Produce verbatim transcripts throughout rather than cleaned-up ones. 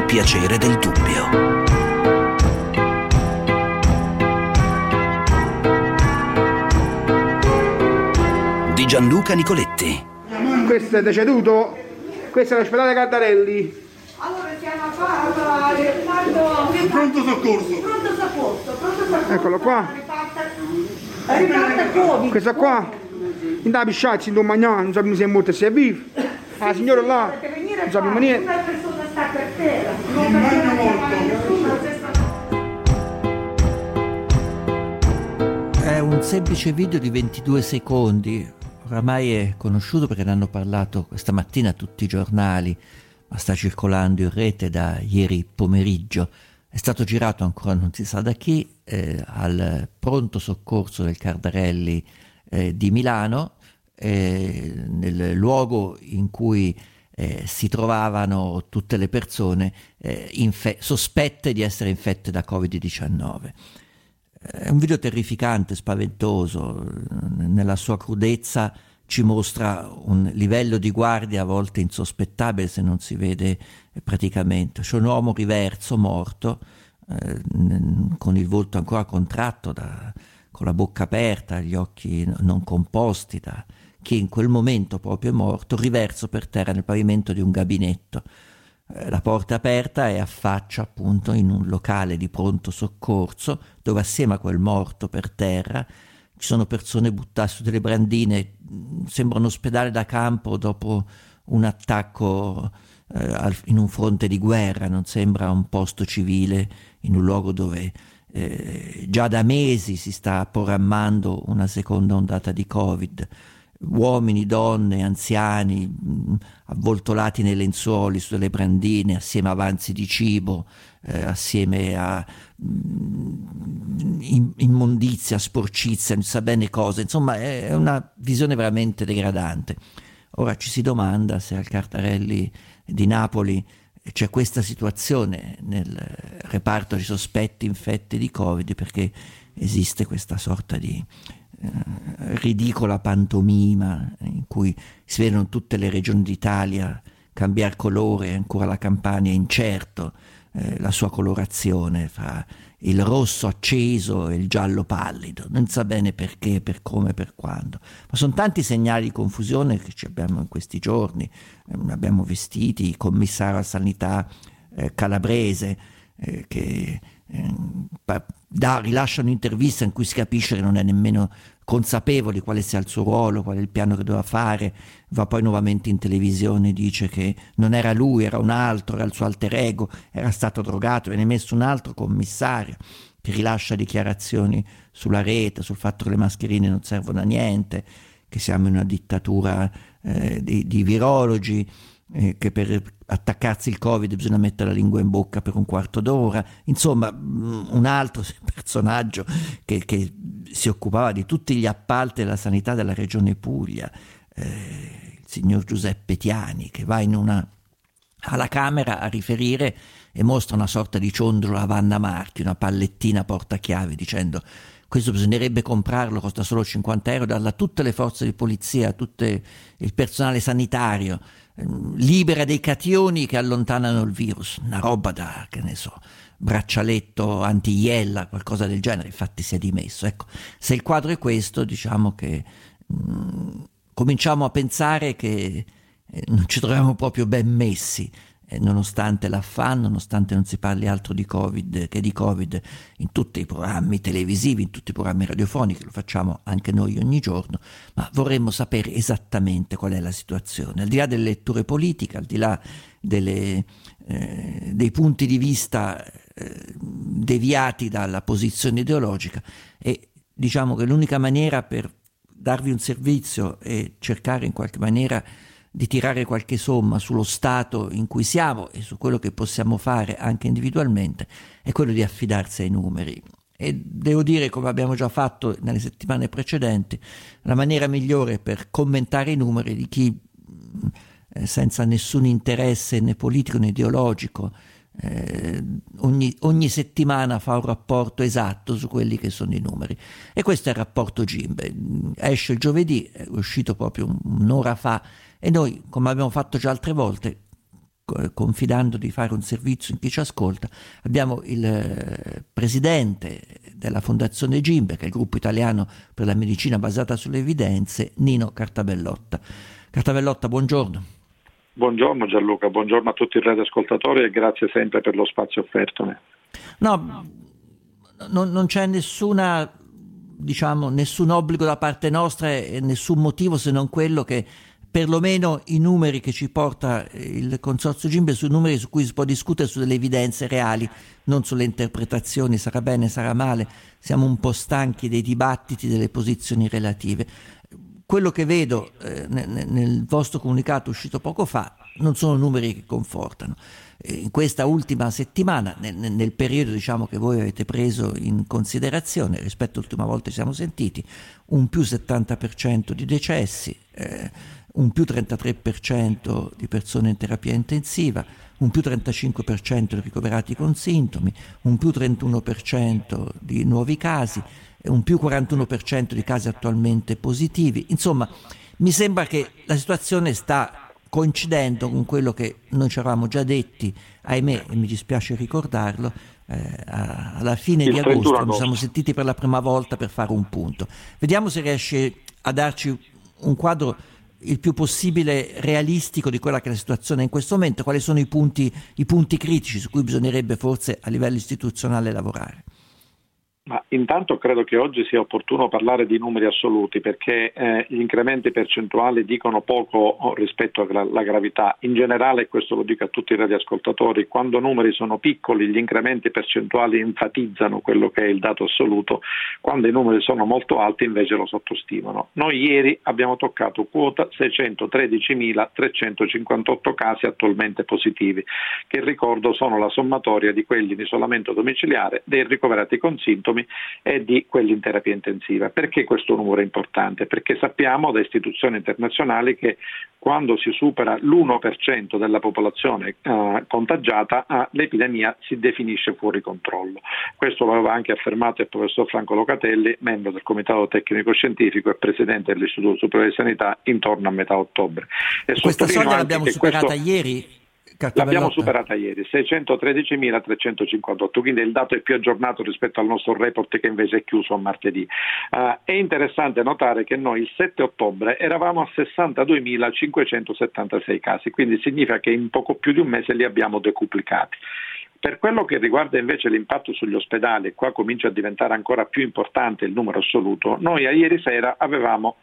il piacere del dubbio. Di Gianluca Nicoletti. Questo è deceduto? Questo è l'ospedale Cardarelli. Allora siamo qua al pronto soccorso. Pronto soccorso, pronto soccorso. Eccolo qua. Riparta Covid. Questo qua? Non da pisciarsi, non mangiare, non sappiamo se è morto e se è vivo. Ah, la signora là, non sappiamo niente. Una persona sta per terra. Non facciamo chiamare nessuno. È un semplice video di ventidue secondi. Oramai è conosciuto perché ne hanno parlato questa mattina tutti i giornali, ma sta circolando in rete da ieri pomeriggio. È stato girato ancora non si sa da chi, eh, al pronto soccorso del Cardarelli eh, di Milano, eh, nel luogo in cui eh, si trovavano tutte le persone eh, infe- sospette di essere infette da covid diciannove. È un video terrificante, spaventoso, nella sua crudezza ci mostra un livello di guardia a volte insospettabile se non si vede praticamente. C'è un uomo riverso, morto, eh, con il volto ancora contratto, da, con la bocca aperta, gli occhi non composti, da chi in quel momento proprio è morto, riverso per terra nel pavimento di un gabinetto. La porta aperta e affaccia appunto in un locale di pronto soccorso dove assieme a quel morto per terra ci sono persone buttate su delle brandine. Sembra un ospedale da campo dopo un attacco eh, in un fronte di guerra, non sembra un posto civile in un luogo dove eh, già da mesi si sta programmando una seconda ondata di Covid. Uomini, donne, anziani, mh, avvoltolati nei lenzuoli, sulle brandine, assieme a avanzi di cibo, eh, assieme a mh, immondizia, sporcizia, non sa bene cosa. Insomma, è una visione veramente degradante. Ora ci si domanda se al Cardarelli di Napoli c'è questa situazione nel reparto di sospetti infetti di Covid, perché esiste questa sorta di ridicola pantomima in cui si vedono tutte le regioni d'Italia cambiare colore, ancora la Campania è incerto eh, la sua colorazione fra il rosso acceso e il giallo pallido, non sa bene perché, per come, per quando, ma sono tanti segnali di confusione che ci abbiamo in questi giorni. Eh, abbiamo vestiti il commissario alla sanità eh, calabrese eh, che eh, da, rilascia un'intervista in cui si capisce che non è nemmeno consapevole quale sia il suo ruolo, qual è il piano che doveva fare, va poi nuovamente in televisione, dice che non era lui, era un altro, era il suo alter ego, era stato drogato, viene messo un altro commissario che rilascia dichiarazioni sulla rete, sul fatto che le mascherine non servono a niente, che siamo in una dittatura eh, di, di virologi, eh, che per attaccarsi il Covid bisogna mettere la lingua in bocca per un quarto d'ora. Insomma, un altro personaggio che, che si occupava di tutti gli appalti della sanità della regione Puglia, eh, il signor Giuseppe Tiani, che va in una alla Camera a riferire e mostra una sorta di ciondolo a Vanna Marchi, una pallettina portachiavi, dicendo: questo bisognerebbe comprarlo, costa solo cinquanta euro, darla a tutte le forze di polizia, a tutto il personale sanitario, libera dei cationi che allontanano il virus, una roba da, che ne so, braccialetto anti-iella, qualcosa del genere. Infatti si è dimesso. Ecco, se il quadro è questo, diciamo che mh, cominciamo a pensare che eh, non ci troviamo proprio ben messi, eh, nonostante l'affanno, nonostante non si parli altro di Covid che di Covid in tutti i programmi televisivi, in tutti i programmi radiofonici, lo facciamo anche noi ogni giorno, ma vorremmo sapere esattamente qual è la situazione, al di là delle letture politiche, al di là delle, eh, dei punti di vista eh, deviati dalla posizione ideologica. E diciamo che l'unica maniera per darvi un servizio e cercare in qualche maniera di tirare qualche somma sullo stato in cui siamo e su quello che possiamo fare anche individualmente è quello di affidarsi ai numeri. E devo dire, come abbiamo già fatto nelle settimane precedenti, la maniera migliore per commentare i numeri di chi eh, senza nessun interesse né politico né ideologico eh, ogni, ogni settimana fa un rapporto esatto su quelli che sono i numeri. E questo è il rapporto Gimbe, esce il giovedì, è uscito proprio un'ora fa, e noi, come abbiamo fatto già altre volte, confidando di fare un servizio in chi ci ascolta, abbiamo il eh, presidente della Fondazione Gimbe, che è il gruppo italiano per la medicina basata sulle evidenze, Nino Cartabellotta. Cartabellotta, buongiorno. Buongiorno Gianluca, buongiorno a tutti i radioascoltatori e grazie sempre per lo spazio offerto. No, non, non c'è nessuna, diciamo, nessun obbligo da parte nostra e nessun motivo se non quello che perlomeno i numeri che ci porta il Consorzio Gimbe sono numeri su cui si può discutere, su delle evidenze reali, non sulle interpretazioni, sarà bene, sarà male. Siamo un po' stanchi dei dibattiti, delle posizioni relative. Quello che vedo eh, nel, nel vostro comunicato uscito poco fa non sono numeri che confortano. In questa ultima settimana, nel, nel periodo diciamo che voi avete preso in considerazione rispetto all'ultima volta che ci siamo sentiti, un più settanta per cento di decessi, eh, un più trentatré per cento di persone in terapia intensiva, un più trentacinque per cento di ricoverati con sintomi, un più trentuno per cento di nuovi casi, un più quarantuno per cento di casi attualmente positivi. Insomma, mi sembra che la situazione sta coincidendo con quello che noi ci eravamo già detti, ahimè, e mi dispiace ricordarlo, eh, alla fine di agosto, quando ci siamo sentiti per la prima volta per fare un punto. Vediamo se riesce a darci un quadro il più possibile realistico di quella che è la situazione in questo momento, quali sono i punti, i punti critici su cui bisognerebbe forse a livello istituzionale lavorare. Ma intanto credo che oggi sia opportuno parlare di numeri assoluti perché eh, gli incrementi percentuali dicono poco rispetto alla gravità. In generale, questo lo dico a tutti i radioascoltatori, quando numeri sono piccoli gli incrementi percentuali enfatizzano quello che è il dato assoluto, quando i numeri sono molto alti invece lo sottostimano. Noi ieri abbiamo toccato quota seicentotredicimilatrecentocinquantotto casi attualmente positivi, che ricordo sono la sommatoria di quelli in isolamento domiciliare, dei ricoverati con sintomi e di quelli in terapia intensiva. Perché questo numero è importante? Perché sappiamo da istituzioni internazionali che quando si supera l'uno per cento della popolazione eh, contagiata, eh, l'epidemia si definisce fuori controllo. Questo lo aveva anche affermato il professor Franco Locatelli, membro del Comitato Tecnico Scientifico e presidente dell'Istituto Superiore di Sanità, intorno a metà ottobre. E questa soglia l'abbiamo superata questo... ieri? L'abbiamo superata ieri, seicentotredicimilatrecentocinquantotto, quindi il dato è più aggiornato rispetto al nostro report che invece è chiuso a martedì. Uh, è interessante notare che noi il sette ottobre eravamo a sessantaduemilacinquecentosettantasei casi, quindi significa che in poco più di un mese li abbiamo decuplicati. Per quello che riguarda invece l'impatto sugli ospedali, e qua comincia a diventare ancora più importante il numero assoluto, noi a ieri sera avevamo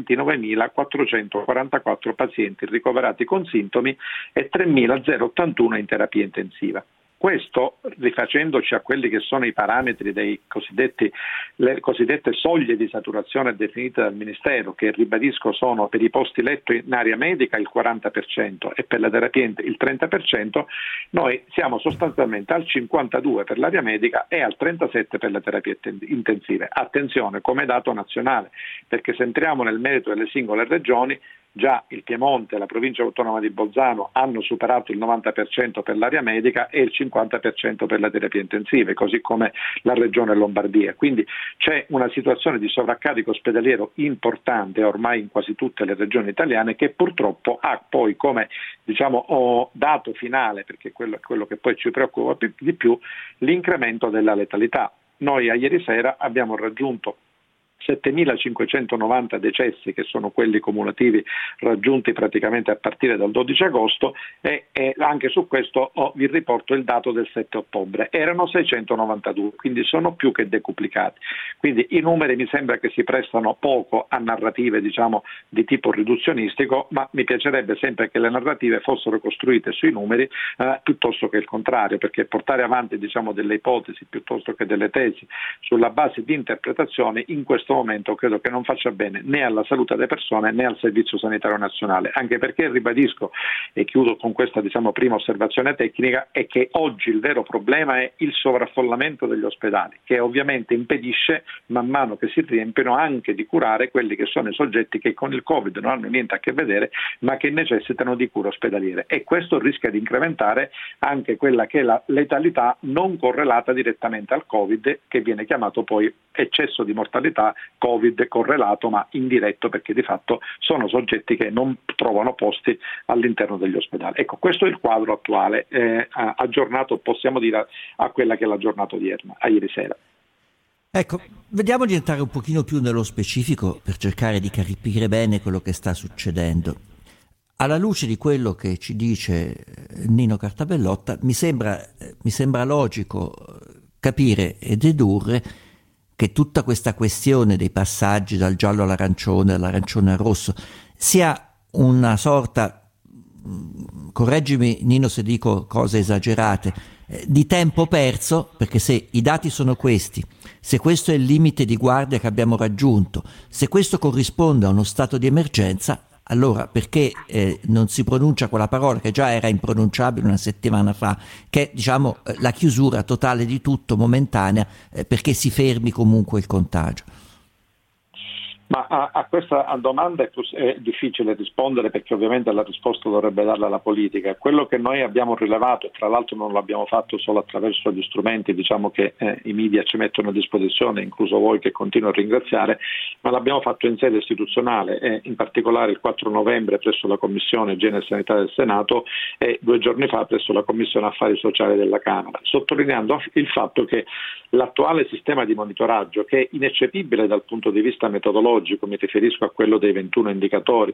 ventinovemilaquattrocentoquarantaquattro pazienti ricoverati con sintomi e tremilottantuno in terapia intensiva. Questo rifacendoci a quelli che sono i parametri dei cosiddetti, le cosiddette soglie di saturazione definite dal Ministero, che ribadisco sono per i posti letto in area medica il quaranta per cento e per la terapia il trenta per cento, noi siamo sostanzialmente al cinquantadue per l'area medica e al trentasette per le terapie intensive. Attenzione, come dato nazionale, perché se entriamo nel merito delle singole regioni, già il Piemonte e la provincia autonoma di Bolzano hanno superato il novanta per cento per l'area medica e il cinquanta per cento per le terapie intensive, così come la regione Lombardia. Quindi c'è una situazione di sovraccarico ospedaliero importante ormai in quasi tutte le regioni italiane, che purtroppo ha poi come diciamo dato finale, perché quello è quello che poi ci preoccupa di più, l'incremento della letalità. Noi a ieri sera abbiamo raggiunto settemilacinquecentonovanta decessi, che sono quelli cumulativi raggiunti praticamente a partire dal dodici agosto, e, e anche su questo oh, vi riporto il dato del sette ottobre, erano seicentonovantadue, quindi sono più che decuplicati. Quindi i numeri mi sembra che si prestano poco a narrative diciamo di tipo riduzionistico, ma mi piacerebbe sempre che le narrative fossero costruite sui numeri eh, piuttosto che il contrario, perché portare avanti diciamo delle ipotesi piuttosto che delle tesi sulla base di interpretazioni in questo momento credo che non faccia bene né alla salute delle persone né al Servizio Sanitario Nazionale, anche perché ribadisco, e chiudo con questa diciamo prima osservazione tecnica, è che oggi il vero problema è il sovraffollamento degli ospedali, che ovviamente impedisce man mano che si riempiono anche di curare quelli che sono i soggetti che con il Covid non hanno niente a che vedere ma che necessitano di cura ospedaliere, e questo rischia di incrementare anche quella che è la letalità non correlata direttamente al Covid, che viene chiamato poi eccesso di mortalità Covid correlato ma indiretto, perché di fatto sono soggetti che non trovano posti all'interno degli ospedali. Ecco, questo è il quadro attuale, eh, aggiornato possiamo dire a quella che è la giornata odierna, a ieri sera. Ecco, vediamo di entrare un pochino più nello specifico per cercare di capire bene quello che sta succedendo. Alla luce di quello che ci dice Nino Cartabellotta, mi sembra, mi sembra logico capire e dedurre che tutta questa questione dei passaggi dal giallo all'arancione, dall'arancione al rosso, sia una sorta, correggimi Nino se dico cose esagerate, di tempo perso, perché se i dati sono questi, se questo è il limite di guardia che abbiamo raggiunto, se questo corrisponde a uno stato di emergenza, allora perché eh, non si pronuncia quella parola che già era impronunciabile una settimana fa, che è diciamo la chiusura totale di tutto, momentanea, eh, perché si fermi comunque il contagio? Ma a, a questa domanda è, è difficile rispondere, perché ovviamente la risposta dovrebbe darla la politica. Quello che noi abbiamo rilevato, e tra l'altro non l'abbiamo fatto solo attraverso gli strumenti diciamo che eh, i media ci mettono a disposizione, incluso voi che continuo a ringraziare, ma l'abbiamo fatto in sede istituzionale, e in particolare il quattro novembre presso la Commissione Igiene e Sanità del Senato e due giorni fa presso la Commissione Affari Sociali della Camera, sottolineando il fatto che l'attuale sistema di monitoraggio, che è ineccepibile dal punto di vista metodologico, mi riferisco a quello dei ventuno indicatori,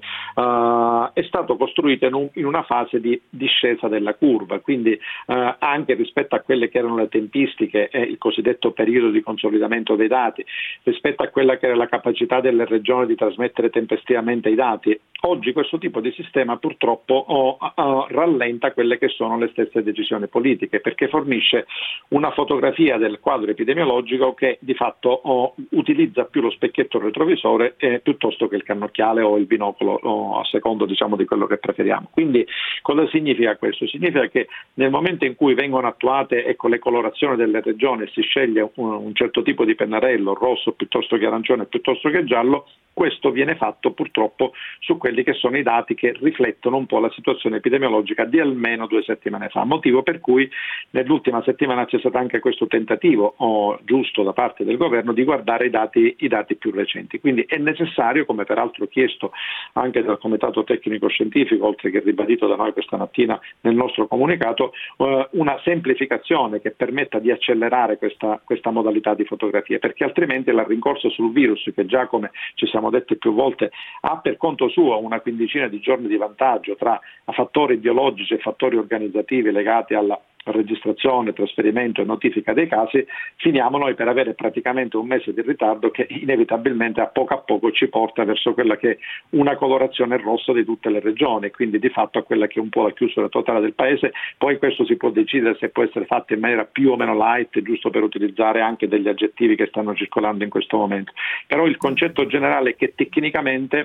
uh, è stato costruito in, un, in una fase di discesa della curva, quindi uh, anche rispetto a quelle che erano le tempistiche e il cosiddetto periodo di consolidamento dei dati, rispetto a quella che era la capacità delle regioni di trasmettere tempestivamente i dati, oggi questo tipo di sistema purtroppo oh, oh, rallenta quelle che sono le stesse decisioni politiche, perché fornisce una fotografia del quadro epidemiologico che di fatto oh, utilizza più lo specchietto retrovisore eh, piuttosto che il cannocchiale o il binocolo, o a secondo diciamo di quello che preferiamo. Quindi cosa significa questo? Significa che nel momento in cui vengono attuate ecco, le colorazioni delle regioni, si sceglie un, un certo tipo di pennarello, rosso piuttosto che arancione piuttosto che giallo, questo viene fatto purtroppo su quelli che sono i dati che riflettono un po' la situazione epidemiologica di almeno due settimane fa, motivo per cui nell'ultima settimana c'è stato anche questo tentativo oh, giusto da parte del governo di guardare i dati, i dati più recenti. Quindi è necessario, come peraltro chiesto anche dal Comitato Tecnico Scientifico, oltre che ribadito da noi questa mattina nel nostro comunicato, eh, una semplificazione che permetta di accelerare questa, questa modalità di fotografia, perché altrimenti la rincorsa sul virus, che già come ci siamo detti più volte ha per conto suo una quindicina di giorni di vantaggio tra fattori biologici e fattori organizzativi legati alla registrazione, trasferimento e notifica dei casi, finiamo noi per avere praticamente un mese di ritardo che inevitabilmente a poco a poco ci porta verso quella che è una colorazione rossa di tutte le regioni, quindi di fatto a quella che è un po' la chiusura totale del paese. Poi questo si può decidere se può essere fatto in maniera più o meno light, giusto per utilizzare anche degli aggettivi che stanno circolando in questo momento, però il concetto generale è che tecnicamente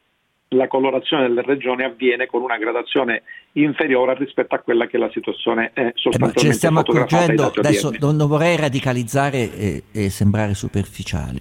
la colorazione delle regioni avviene con una gradazione inferiore rispetto a quella che è la situazione è sostanzialmente eh, ci stiamo accorgendo, adesso odierni. non vorrei radicalizzare e, e sembrare superficiale.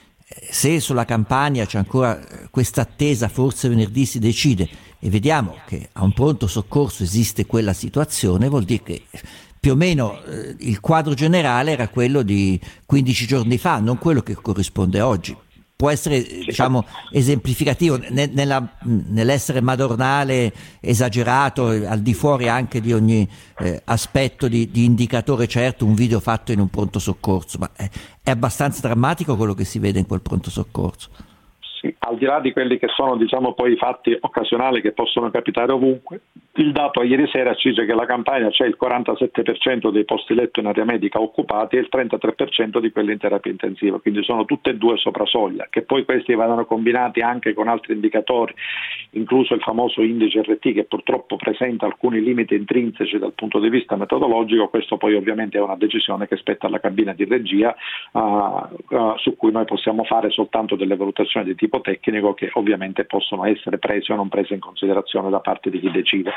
Se sulla Campania c'è ancora questa attesa, forse venerdì si decide, e vediamo che a un pronto soccorso esiste quella situazione, vuol dire che più o meno eh, il quadro generale era quello di quindici giorni fa, non quello che corrisponde oggi. Può essere diciamo esemplificativo ne, nella, nell'essere madornale, esagerato, al di fuori anche di ogni eh, aspetto di, di indicatore certo, un video fatto in un pronto soccorso, ma è, è abbastanza drammatico quello che si vede in quel pronto soccorso. Sì, al di là di quelli che sono diciamo poi i fatti occasionali che possono capitare ovunque, il dato a ieri sera ci dice che la Campania c'è il quarantasette per cento dei posti letto in area medica occupati e il trentatré per cento di quelli in terapia intensiva, quindi sono tutte e due sopra soglia. Che poi questi vadano combinati anche con altri indicatori, incluso il famoso indice R T che purtroppo presenta alcuni limiti intrinseci dal punto di vista metodologico, questo poi ovviamente è una decisione che spetta alla cabina di regia uh, uh, su cui noi possiamo fare soltanto delle valutazioni di tipo tecnico che ovviamente possono essere prese o non prese in considerazione da parte di chi decide.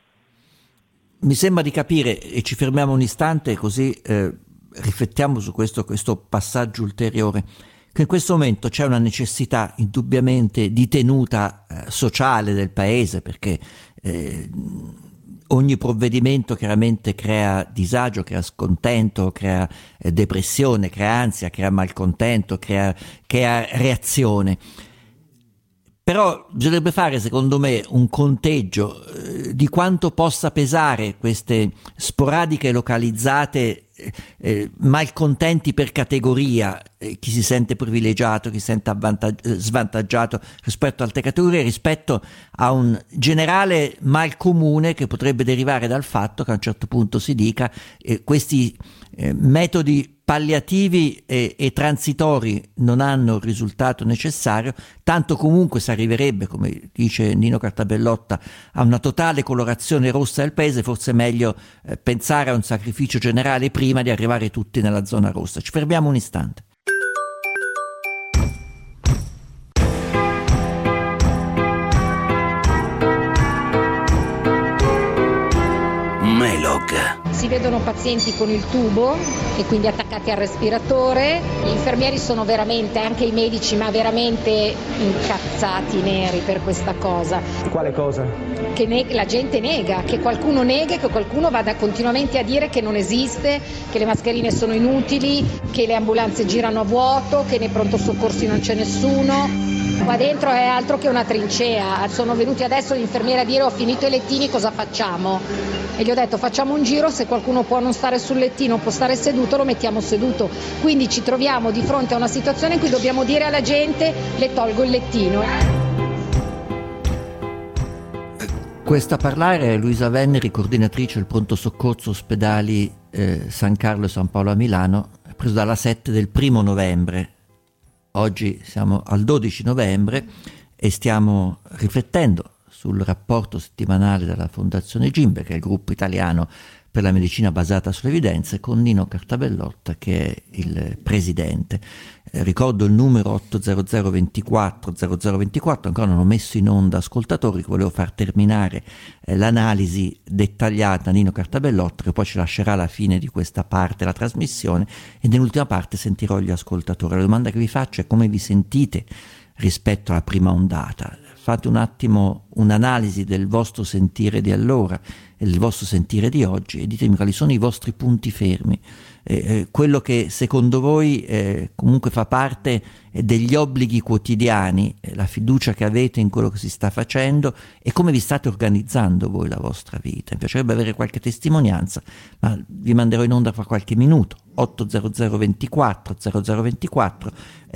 Mi sembra di capire, e ci fermiamo un istante così eh, riflettiamo su questo, questo passaggio ulteriore, che in questo momento c'è una necessità indubbiamente di tenuta eh, sociale del paese, perché eh, ogni provvedimento chiaramente crea disagio, crea scontento, crea eh, depressione, crea ansia, crea malcontento, crea, crea reazione. Però bisognerebbe fare, secondo me, un conteggio eh, di quanto possa pesare queste sporadiche localizzate eh, malcontenti per categoria, eh, chi si sente privilegiato, chi si sente avvantag- svantaggiato rispetto a altre categorie, rispetto a un generale mal comune che potrebbe derivare dal fatto che a un certo punto si dica eh, questi eh, metodi palliativi e, e transitori non hanno il risultato necessario, tanto comunque si arriverebbe, come dice Nino Cartabellotta, a una totale colorazione rossa del paese. Forse è meglio eh, pensare a un sacrificio generale prima di arrivare tutti nella zona rossa. Ci fermiamo un istante. Melog. Si vedono pazienti con il tubo e quindi attaccati al respiratore. Gli infermieri sono veramente, anche i medici, ma veramente incazzati neri per questa cosa. Quale cosa? Che ne- la gente nega, che qualcuno nega, che qualcuno vada continuamente a dire che non esiste, che le mascherine sono inutili, che le ambulanze girano a vuoto, che nei pronto soccorsi non c'è nessuno. Qua dentro è altro che una trincea. Sono venuti adesso gli infermieri a dire: ho finito i lettini, cosa facciamo? E gli ho detto: facciamo un giro, se qualcuno può non stare sul lettino, può stare seduto, lo mettiamo seduto. Quindi ci troviamo di fronte a una situazione in cui dobbiamo dire alla gente: le tolgo il lettino. Questa a parlare è Luisa Venneri, coordinatrice del pronto soccorso ospedali eh, San Carlo e San Paolo a Milano, preso dalla sette del primo novembre. Oggi siamo al dodici novembre e stiamo riflettendo sul rapporto settimanale della Fondazione Gimbe, che è il gruppo italiano per la medicina basata sulle evidenze, con Nino Cartabellotta, che è il presidente. Eh, ricordo il numero otto zero zero ventiquattro zero zero ventiquattro, ancora non ho messo in onda ascoltatori, che volevo far terminare eh, l'analisi dettagliata a Nino Cartabellotta, che poi ci lascerà alla fine di questa parte la trasmissione, e nell'ultima parte sentirò gli ascoltatori. La domanda che vi faccio è: come vi sentite rispetto alla prima ondata? Fate un attimo un'analisi del vostro sentire di allora e del vostro sentire di oggi e ditemi quali sono i vostri punti fermi, eh, eh, quello che secondo voi eh, comunque fa parte eh, degli obblighi quotidiani, eh, la fiducia che avete in quello che si sta facendo e come vi state organizzando voi la vostra vita. Mi piacerebbe avere qualche testimonianza, ma vi manderò in onda fra qualche minuto. otto zero zero ventiquattro zero zero ventiquattro,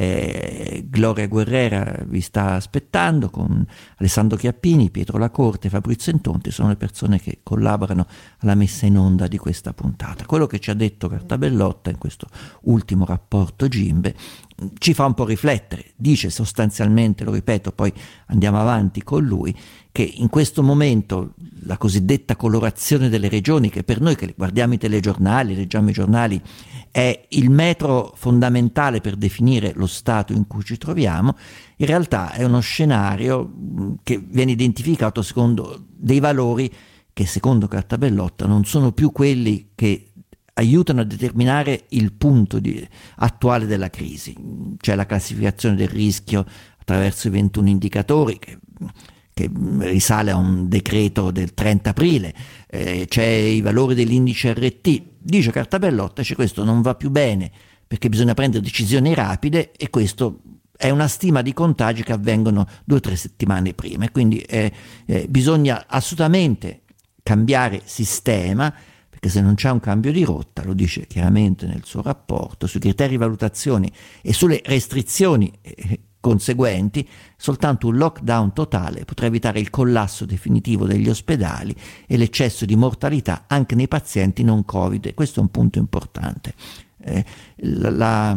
eh, Gloria Guerrera vi sta aspettando con Alessandro Chiappini, Pietro Lacorte, Fabrizio Entonti, sono le persone che collaborano alla messa in onda di questa puntata. Quello che ci ha detto Cartabellotta in questo ultimo rapporto Gimbe ci fa un po' riflettere. Dice sostanzialmente, lo ripeto, poi andiamo avanti con lui, che in questo momento la cosiddetta colorazione delle regioni, che per noi che guardiamo i telegiornali, leggiamo i giornali, è il metro fondamentale per definire lo stato in cui ci troviamo, in realtà è uno scenario che viene identificato secondo dei valori che secondo Cartabellotta non sono più quelli che aiutano a determinare il punto di, attuale della crisi. C'è la classificazione del rischio attraverso i ventuno indicatori che, che risale a un decreto del trenta aprile, eh, c'è i valori dell'indice R T. Dice Cartabellotta che questo non va più bene perché bisogna prendere decisioni rapide, e questo è una stima di contagi che avvengono due o tre settimane prima, e quindi eh, eh, bisogna assolutamente cambiare sistema, perché se non c'è un cambio di rotta, lo dice chiaramente nel suo rapporto, sui criteri di valutazione e sulle restrizioni eh, conseguenti, soltanto un lockdown totale potrà evitare il collasso definitivo degli ospedali e l'eccesso di mortalità anche nei pazienti non Covid. E questo è un punto importante. Eh, la, la,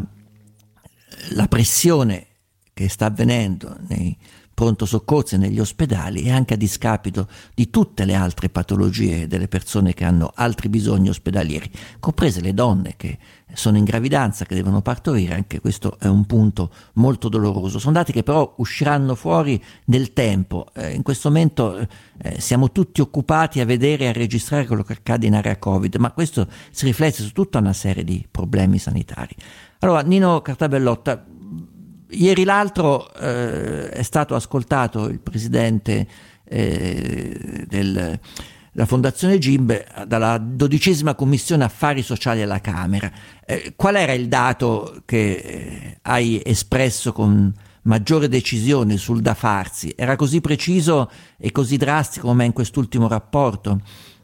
la pressione che sta avvenendo nei pronto soccorso e negli ospedali è anche a discapito di tutte le altre patologie delle persone che hanno altri bisogni ospedalieri, comprese le donne che sono in gravidanza, che devono partorire. Anche questo è un punto molto doloroso. Sono dati che però usciranno fuori nel tempo. Eh, in questo momento eh, siamo tutti occupati a vedere e a registrare quello che accade in area Covid, ma questo si riflette su tutta una serie di problemi sanitari. Allora, Nino Cartabellotta, ieri l'altro eh, è stato ascoltato il presidente eh, del, la Fondazione Gimbe dalla dodicesima Commissione Affari Sociali alla Camera. Eh, qual era il dato che eh, hai espresso con maggiore decisione sul da farsi? Era così preciso e così drastico come in quest'ultimo rapporto?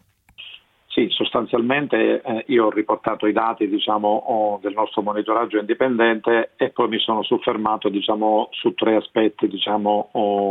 Sì, sostanzialmente eh, io ho riportato i dati diciamo, oh, del nostro monitoraggio indipendente e poi mi sono soffermato diciamo, su tre aspetti diciamo,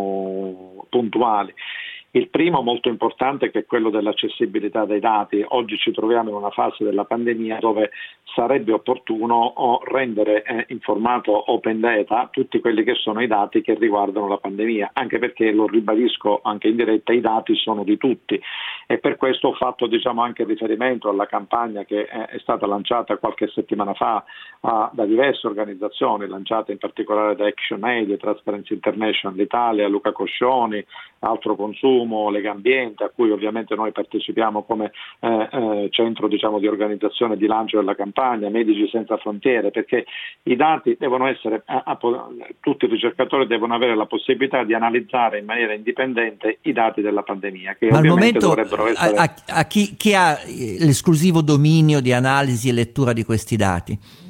oh, puntuali. Il primo molto importante che è quello dell'accessibilità dei dati. Oggi ci troviamo in una fase della pandemia dove sarebbe opportuno rendere eh, in formato open data tutti quelli che sono i dati che riguardano la pandemia, anche perché, lo ribadisco anche in diretta, i dati sono di tutti e per questo ho fatto diciamo, anche riferimento alla campagna che eh, è stata lanciata qualche settimana fa ah, da diverse organizzazioni, lanciata in particolare da Action Aid, Transparency International Italia, Luca Coscioni, Altro Consumo, Lega Ambiente, a cui ovviamente noi partecipiamo come eh, eh, centro diciamo, di organizzazione di lancio della campagna, Medici Senza Frontiere, perché i dati devono essere, a, a, tutti i ricercatori devono avere la possibilità di analizzare in maniera indipendente i dati della pandemia, che ma al ovviamente momento dovrebbero essere... a, a, a chi, chi ha l'esclusivo dominio di analisi e lettura di questi dati?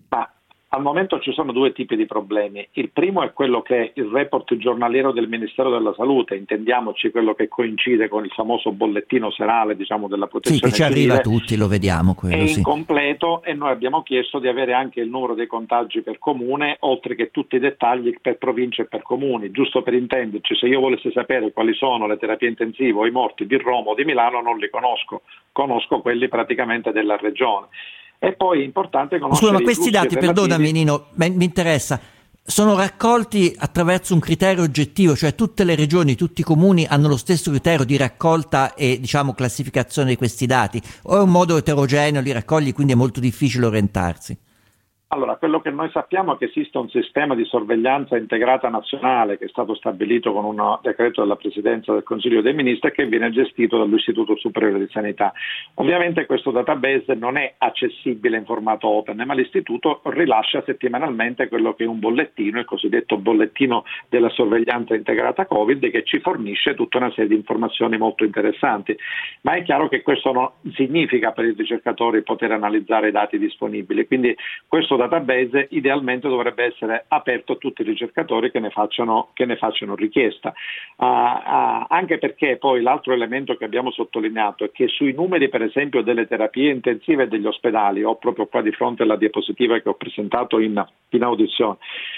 Al momento ci sono due tipi di problemi. Il primo è quello che è il report giornaliero del Ministero della Salute, intendiamoci quello che coincide con il famoso bollettino serale diciamo, della protezione civile. Sì, che ci civile. arriva a tutti, lo vediamo. Quello, è sì. incompleto e noi abbiamo chiesto di avere anche il numero dei contagi per comune, oltre che tutti i dettagli per province e per comuni. Giusto per intenderci, se io volessi sapere quali sono le terapie intensive o i morti di Roma o di Milano non li conosco, conosco quelli praticamente della regione. E poi è importante conoscere... Scusa, ma questi dati, relativi... perdonami Nino, mi interessa, sono raccolti attraverso un criterio oggettivo, cioè tutte le regioni, tutti i comuni hanno lo stesso criterio di raccolta e diciamo classificazione di questi dati, o è un modo eterogeneo, li raccogli, quindi è molto difficile orientarsi? Allora, quello che noi sappiamo è che esiste un sistema di sorveglianza integrata nazionale che è stato stabilito con un decreto della Presidenza del Consiglio dei Ministri e che viene gestito dall'Istituto Superiore di Sanità. Ovviamente questo database non è accessibile in formato open, ma l'Istituto rilascia settimanalmente quello che è un bollettino, il cosiddetto bollettino della sorveglianza integrata Covid, che ci fornisce tutta una serie di informazioni molto interessanti. Ma è chiaro che questo non significa per i ricercatori poter analizzare i dati disponibili, quindi questo database idealmente dovrebbe essere aperto a tutti i ricercatori che ne facciano, che ne facciano richiesta, uh, uh, anche perché poi l'altro elemento che abbiamo sottolineato è che sui numeri per esempio delle terapie intensive e degli ospedali, ho proprio qua di fronte la diapositiva che ho presentato in, in audizione,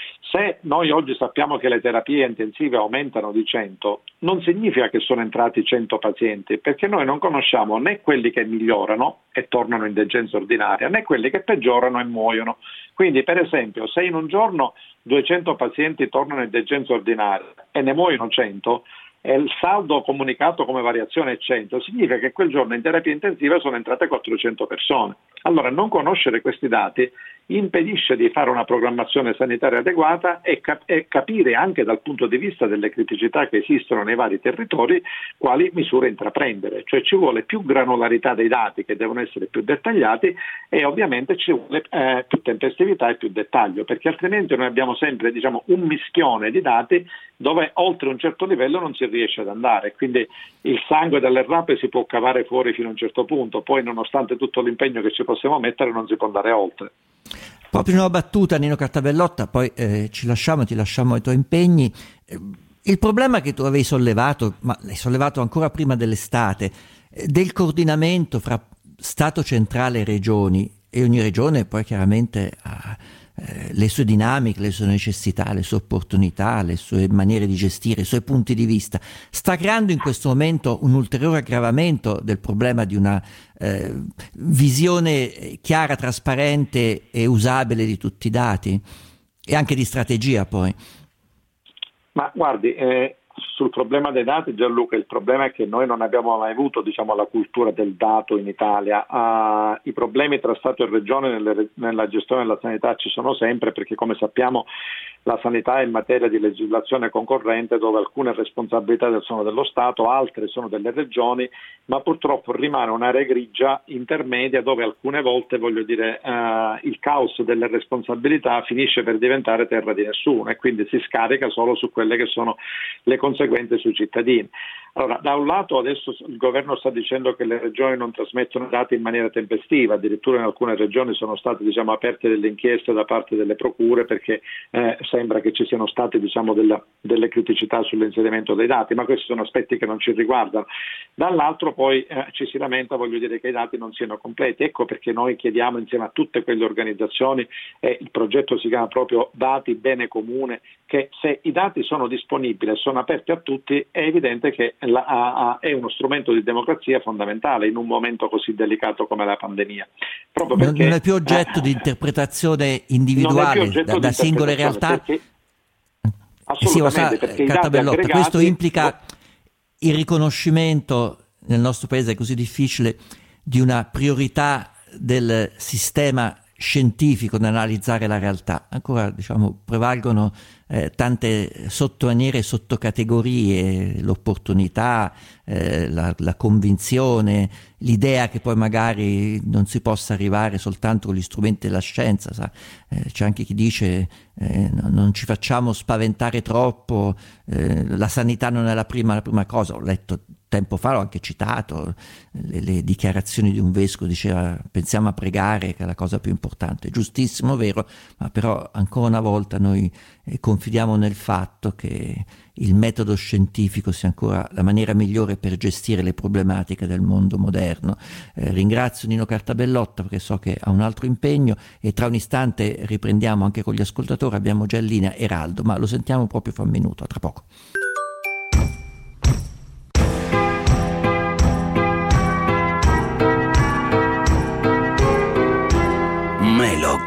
se noi oggi sappiamo che le terapie intensive aumentano di cento, non significa che sono entrati cento pazienti, perché noi non conosciamo né quelli che migliorano e tornano in degenza ordinaria, né quelli che peggiorano e muoiono. Quindi, per esempio, se in un giorno duecento pazienti tornano in degenza ordinaria e ne muoiono cento, e il saldo comunicato come variazione è cento, significa che quel giorno in terapia intensiva sono entrate quattrocento persone. Allora, non conoscere questi dati impedisce di fare una programmazione sanitaria adeguata e, cap- e capire anche dal punto di vista delle criticità che esistono nei vari territori quali misure intraprendere, cioè ci vuole più granularità dei dati che devono essere più dettagliati e ovviamente ci vuole eh, più tempestività e più dettaglio, perché altrimenti noi abbiamo sempre diciamo, un mischione di dati dove oltre un certo livello non si riesce ad andare, quindi il sangue dalle rape si può cavare fuori fino a un certo punto, poi nonostante tutto l'impegno che ci possiamo mettere non si può andare oltre. Proprio in una battuta, Nino Cartabellotta, poi eh, ci lasciamo, ti lasciamo ai tuoi impegni. Eh, il problema che tu avevi sollevato, ma l'hai sollevato ancora prima dell'estate, eh, del coordinamento fra Stato centrale e regioni, e ogni regione poi chiaramente ha eh, le sue dinamiche, le sue necessità, le sue opportunità, le sue maniere di gestire, i suoi punti di vista, sta creando in questo momento un ulteriore aggravamento del problema di una eh, visione chiara, trasparente e usabile di tutti i dati e anche di strategia poi. Ma guardi, eh, sul problema dei dati, Gianluca, il problema è che noi non abbiamo mai avuto diciamo, la cultura del dato in Italia. Uh, I problemi tra Stato e Regione nelle, nella gestione della sanità ci sono sempre, perché come sappiamo la sanità è in materia di legislazione concorrente dove alcune responsabilità sono dello Stato, altre sono delle regioni, ma purtroppo rimane un'area grigia intermedia dove alcune volte, voglio dire, uh, il caos delle responsabilità finisce per diventare terra di nessuno e quindi si scarica solo su quelle che sono le conseguenze sui cittadini. Allora, da un lato adesso il governo sta dicendo che le regioni non trasmettono dati in maniera tempestiva, addirittura in alcune regioni sono state diciamo, aperte delle inchieste da parte delle procure perché eh, sembra che ci siano state diciamo, della, delle criticità sull'inserimento dei dati, ma questi sono aspetti che non ci riguardano. Dall'altro poi eh, ci si lamenta, voglio dire, che i dati non siano completi, ecco perché noi chiediamo insieme a tutte quelle organizzazioni, e il progetto si chiama proprio Dati Bene Comune, che se i dati sono disponibili e sono aperti a tutti è evidente che la, a, è uno strumento di democrazia fondamentale in un momento così delicato come la pandemia. Proprio perché, non è più oggetto eh, di interpretazione individuale da, da singole realtà. Perché, assolutamente, sì, perché i carta dati Bellotta, aggregati, questo implica il riconoscimento nel nostro paese così difficile di una priorità del sistema scientifico nell'analizzare la realtà. Ancora diciamo prevalgono eh, tante sottomaniere e sottocategorie, l'opportunità, eh, la, la convinzione, l'idea che poi magari non si possa arrivare soltanto con gli strumenti della scienza, sa? Eh, c'è anche chi dice eh, no, non ci facciamo spaventare troppo, eh, la sanità non è la prima, la prima cosa. Ho letto tempo fa, l'ho anche citato, le, le dichiarazioni di un vescovo, diceva pensiamo a pregare che è la cosa più importante, giustissimo, vero, ma però ancora una volta noi eh, confidiamo nel fatto che il metodo scientifico sia ancora la maniera migliore per gestire le problematiche del mondo moderno. Eh, ringrazio Nino Cartabellotta perché so che ha un altro impegno e tra un istante riprendiamo anche con gli ascoltatori, abbiamo già in linea Eraldo, ma lo sentiamo proprio fra un minuto, a tra poco. Melog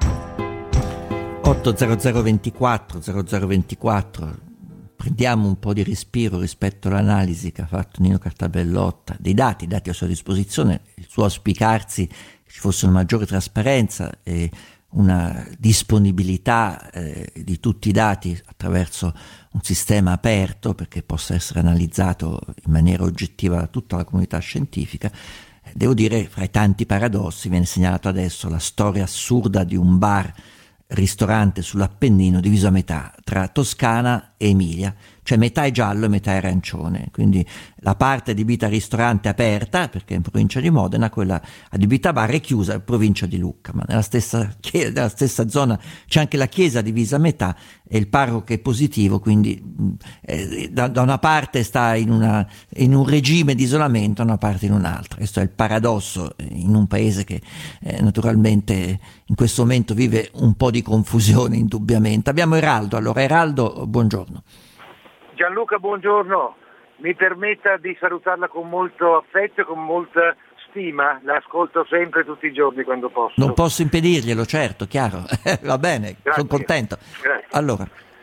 otto zero zero ventiquattro zero zero ventiquattro, prendiamo un po' di respiro rispetto all'analisi che ha fatto Nino Cartabellotta dei dati, dati a sua disposizione, il suo auspicarsi che ci fosse una maggiore trasparenza e una disponibilità eh, di tutti i dati attraverso un sistema aperto perché possa essere analizzato in maniera oggettiva da tutta la comunità scientifica. Devo dire, fra i tanti paradossi viene segnalato adesso la storia assurda di un bar ristorante sull'Appennino diviso a metà tra Toscana e Emilia, cioè metà è giallo e metà è arancione, quindi la parte adibita al ristorante è aperta perché è in provincia di Modena, quella adibita a bar è chiusa in provincia di Lucca, ma nella stessa, nella stessa zona c'è anche la chiesa divisa a metà e il parroco che è positivo, quindi eh, da, da una parte sta in, una, in un regime di isolamento, da una parte in un'altra. Questo è il paradosso in un paese che eh, naturalmente in questo momento vive un po' di confusione indubbiamente. Abbiamo Eraldo, allora Eraldo, buongiorno. Gianluca, buongiorno. Mi permetta di salutarla con molto affetto e con molta stima, la ascolto sempre tutti i giorni quando posso. Non posso impedirglielo, certo, chiaro. Va bene, sono contento. Grazie. Allora,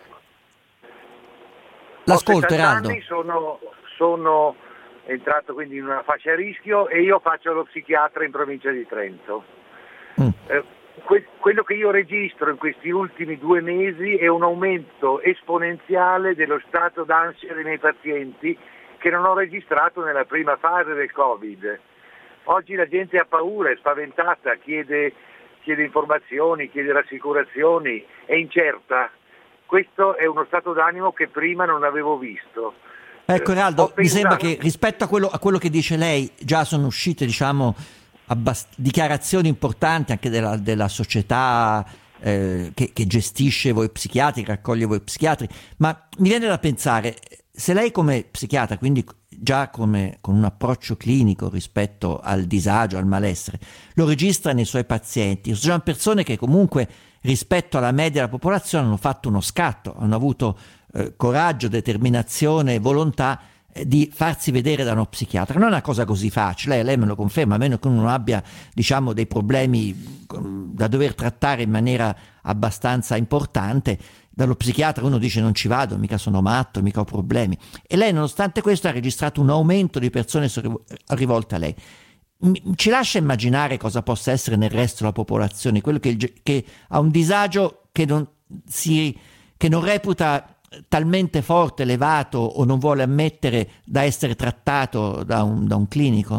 l'ascolto Eraldo. Anni sono, sono entrato quindi in una fascia a rischio e io faccio lo psichiatra in provincia di Trento. Mm. Eh, que- quello che io registro in questi ultimi due mesi è un aumento esponenziale dello stato d'ansia dei miei pazienti che non ho registrato nella prima fase del Covid. Oggi la gente ha paura, è spaventata, chiede, chiede informazioni, chiede rassicurazioni, è incerta. Questo è uno stato d'animo che prima non avevo visto. Ecco Eraldo, pensato... mi sembra che rispetto a quello, a quello che dice lei già sono uscite diciamo abbast- dichiarazioni importanti anche della, della società eh, che, che gestisce voi psichiatri, che raccoglie voi psichiatri, ma mi viene da pensare, se lei come psichiatra, quindi già come, con un approccio clinico rispetto al disagio, al malessere, lo registra nei suoi pazienti, sono persone che comunque rispetto alla media della popolazione hanno fatto uno scatto, hanno avuto eh, coraggio, determinazione, volontà eh, di farsi vedere da uno psichiatra. Non è una cosa così facile, lei, lei me lo conferma, a meno che uno non abbia diciamo dei problemi da dover trattare in maniera abbastanza importante. Dallo psichiatra uno dice non ci vado, mica sono matto, mica ho problemi. E lei nonostante questo ha registrato un aumento di persone rivolte a lei. Ci lascia immaginare cosa possa essere nel resto della popolazione, quello che, che ha un disagio che non, si, che non reputa talmente forte, elevato o non vuole ammettere da essere trattato da un, da un clinico?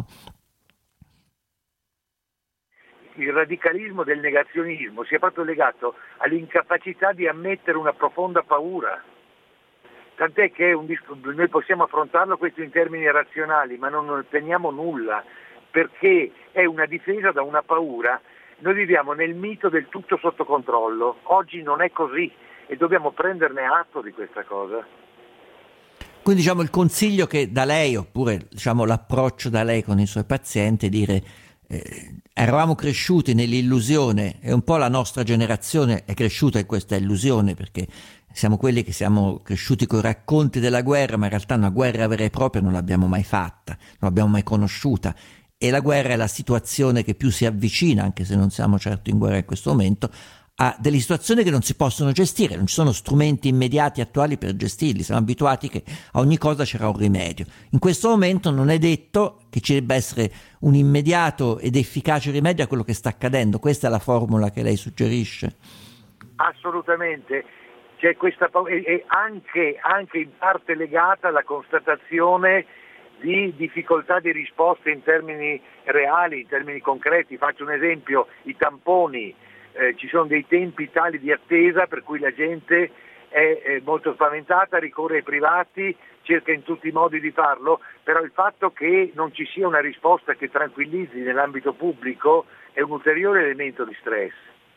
Il radicalismo del negazionismo si è proprio legato all'incapacità di ammettere una profonda paura. tant'è che è un disc- noi possiamo affrontarlo questo in termini razionali, ma non otteniamo nulla, perché è una difesa da una paura. Noi viviamo nel mito del tutto sotto controllo, oggi non è così e dobbiamo prenderne atto di questa cosa. Quindi diciamo il consiglio che da lei, oppure diciamo l'approccio da lei con i suoi pazienti, è dire eh, eravamo cresciuti nell'illusione e un po' la nostra generazione è cresciuta in questa illusione, perché siamo quelli che siamo cresciuti con i racconti della guerra, ma in realtà una guerra vera e propria non l'abbiamo mai fatta, non l'abbiamo mai conosciuta. E la guerra è la situazione che più si avvicina, anche se non siamo certo in guerra in questo momento, a delle situazioni che non si possono gestire, non ci sono strumenti immediati attuali per gestirli, siamo abituati che a ogni cosa c'era un rimedio. In questo momento non è detto che ci debba essere un immediato ed efficace rimedio a quello che sta accadendo. Questa è la formula che lei suggerisce? Assolutamente, c'è questa paura, e anche, anche in parte legata alla constatazione di difficoltà di risposta in termini reali, in termini concreti. Faccio un esempio: i tamponi, eh, ci sono dei tempi tali di attesa per cui la gente è, è molto spaventata, ricorre ai privati, cerca in tutti i modi di farlo, però il fatto che non ci sia una risposta che tranquillizzi nell'ambito pubblico è un ulteriore elemento di stress.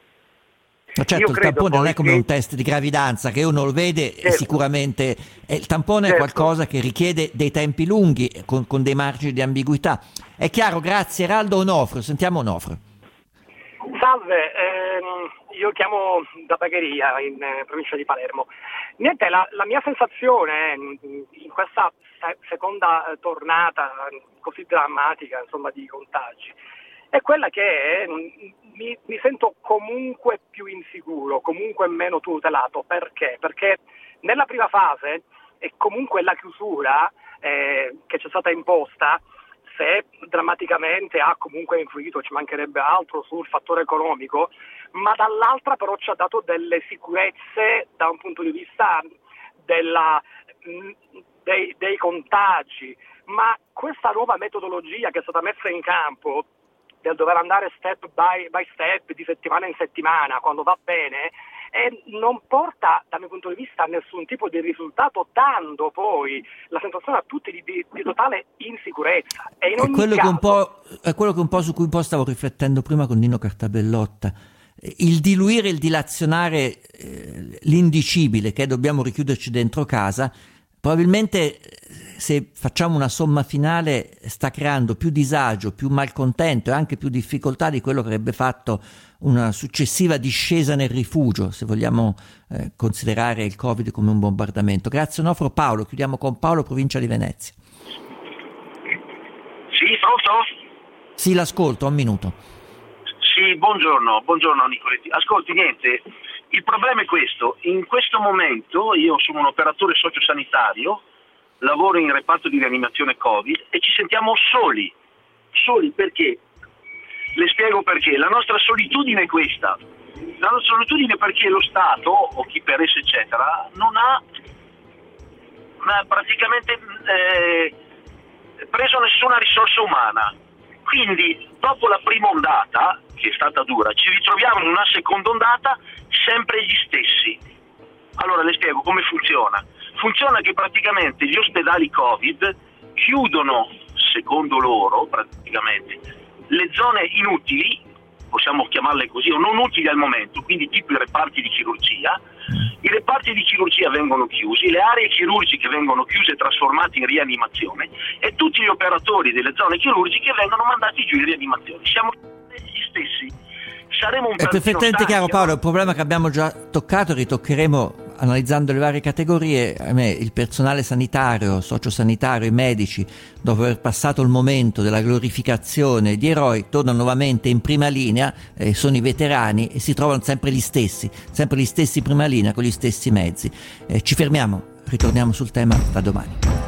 Ma certo, il tampone non è come che... un test di gravidanza che uno lo vede, certo. E sicuramente eh, il tampone certo. È qualcosa che richiede dei tempi lunghi con, con dei margini di ambiguità. È chiaro, grazie. Eraldo Onofrio, sentiamo Onofrio. Salve, ehm, io chiamo da Bagheria in eh, provincia di Palermo. Niente, la, la mia sensazione in questa se- seconda tornata così drammatica, insomma, di contagi è quella che eh, mi, mi sento comunque più insicuro, comunque meno tutelato. Perché? Perché nella prima fase e comunque la chiusura eh, che c'è stata imposta, se drammaticamente ha comunque influito, ci mancherebbe altro, sul fattore economico, ma dall'altra però ci ha dato delle sicurezze da un punto di vista della, dei, dei contagi. Ma questa nuova metodologia che è stata messa in campo, del dover andare step by, by step, di settimana in settimana, quando va bene, e non porta dal mio punto di vista a nessun tipo di risultato, dando poi la sensazione a tutti di, di, di totale insicurezza. E in è, ogni quello caso... che un po', è quello che un po' su cui un po' stavo riflettendo prima con Nino Cartabellotta. Il diluire, il dilazionare eh, l'indicibile, che dobbiamo richiuderci dentro casa, probabilmente se facciamo una somma finale sta creando più disagio, più malcontento e anche più difficoltà di quello che avrebbe fatto una successiva discesa nel rifugio, se vogliamo eh, considerare il Covid come un bombardamento. Grazie Onofrio. Paolo, chiudiamo con Paolo, provincia di Venezia. Sì, pronto? Sì, l'ascolto, un minuto. Sì, buongiorno, buongiorno Nicoletti. Ascolti, niente, il problema è questo: in questo momento io sono un operatore sociosanitario, lavoro in reparto di rianimazione Covid e ci sentiamo soli, soli perché? Le spiego perché. La nostra solitudine è questa, la nostra solitudine perché lo Stato, o chi per esso eccetera, non ha, non ha praticamente eh, preso nessuna risorsa umana. Quindi dopo la prima ondata, che è stata dura, ci ritroviamo in una seconda ondata sempre gli stessi. Allora le spiego come funziona. Funziona che praticamente gli ospedali Covid chiudono, secondo loro praticamente, le zone inutili, possiamo chiamarle così, o non utili al momento, quindi tipo i reparti di chirurgia. I reparti di chirurgia vengono chiusi, le aree chirurgiche vengono chiuse e trasformate in rianimazione e tutti gli operatori delle zone chirurgiche vengono mandati giù in rianimazione. Siamo gli stessi. Saremo un è perfettamente chiaro, Paolo. Il problema che abbiamo già toccato, ritoccheremo analizzando le varie categorie. A me il personale sanitario, sociosanitario, i medici, dopo aver passato il momento della glorificazione di eroi, tornano nuovamente in prima linea, eh, sono i veterani e si trovano sempre gli stessi, sempre gli stessi in prima linea con gli stessi mezzi. Eh, ci fermiamo, ritorniamo sul tema da domani.